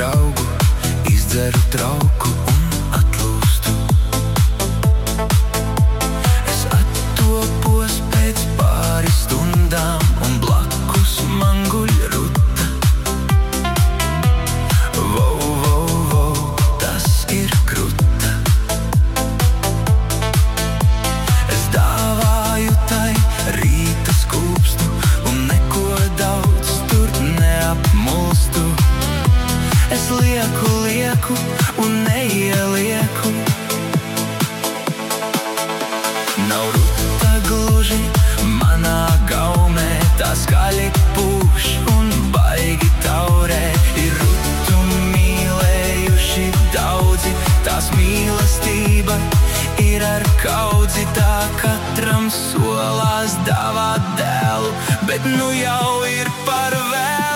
draugu, izdzeru trauku un atlūstu. Es attopos pēc pāris stundām un blakus man guļ ruta. Vau, vau, vau, tas ir kruta. Es dāvāju tai rīta skūpstu un neko daudz tur neapmulstu. Es lieku un neielieku. Nav ruta gluži manā gaumē, tā skaļi pūš un baigi taurē. Ir rutu mīlējuši daudzi, tās mīlestība ir ar kaudzi, tā katram solās dāvāt dēlu, bet nu jau ir par vēlu.